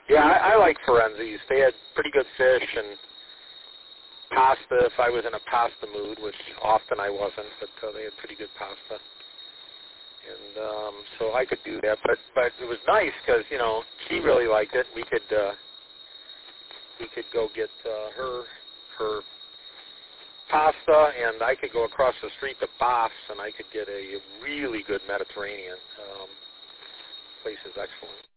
Yeah, I like Ferenzi's. They had pretty good fish and pasta if I was in a pasta mood, which often I wasn't, but they had pretty good pasta. And so I could do that. But it was nice because, you know, she really liked it. We could go get her pasta, and I could go across the street to Boff's, and I could get a really good Mediterranean. Place is excellent.